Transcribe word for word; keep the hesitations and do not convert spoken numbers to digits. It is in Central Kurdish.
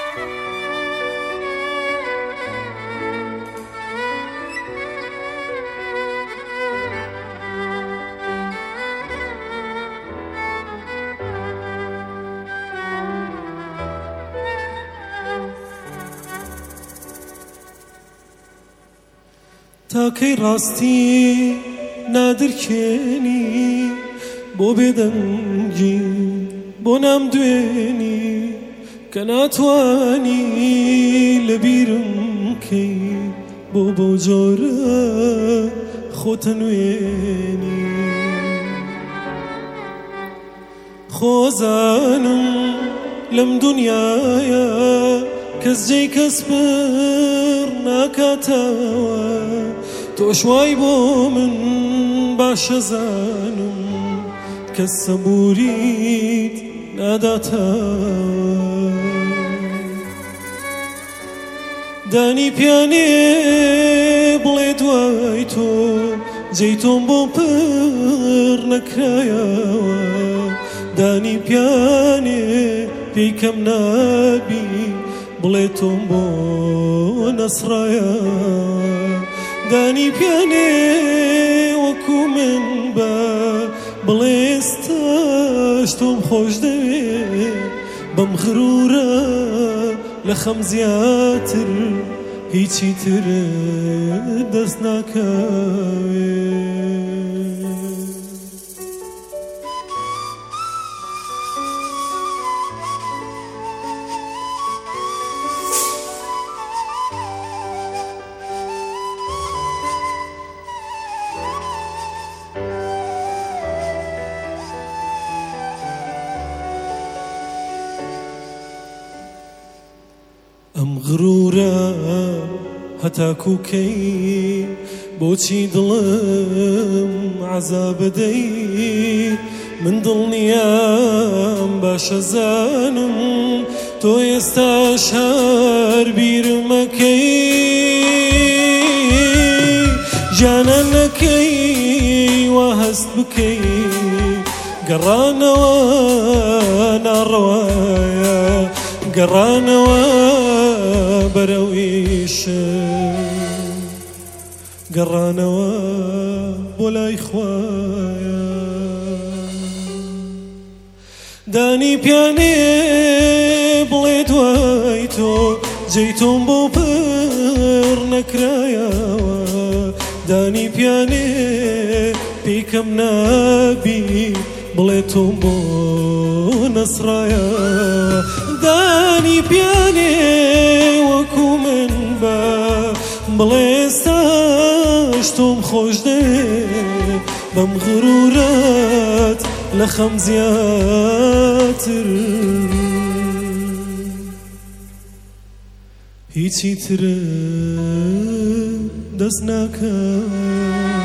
تاکەی ڕاستی نادرکێنی بۆ بێدەنگی بۆ نامدوێنی کە ناتوانی لەبیرم کەی بۆ بۆ جۆرە خۆتە نوێنی خۆزانم لەم دونیایە کەس جێی کەس بڕ ناکاتەوە تۆش وای بۆ من باشە زانم کەس سەبووریت ناداتەوە دانی پیانێ بڵێ دوای تۆ جێی تۆم بۆ پڕ نەکرایەوە دانی پیانێ پێی کەم نابی بڵێ تۆم بۆ نەسڕایە دانی پیانێ وەکو من بە بڵێ ئێستاش تۆم خۆش دەوێ بەم غرورە لە خەم زیاتر هیچی تر دەست ناکەوێ ئەم غرورە هەتاکوو کەی بۆچی دڵم عەزابە دەی من دڵنیام باشە زانم تۆ ئێستاش هەر بیرم مەکەی جانان نەکەی وا هەست بکەی گەڕانەوە ناڕەوایە گەڕانەوە بەرەو ئیشم گەڕانەوە بۆ لای خوایە دانی پیانێ بڵێ دوای تۆ جێی تۆم بۆ پڕ نەکرایەوە دانی پیانێ پێی کەم نابی بڵێ تۆم بۆ نەسڕایە دانی پیانێ وەکو من بە بڵێ ئێستاش تۆم خۆش دەوێ بەم غرورەت لە خەم زیاتر هیچی تر دەست ناکەم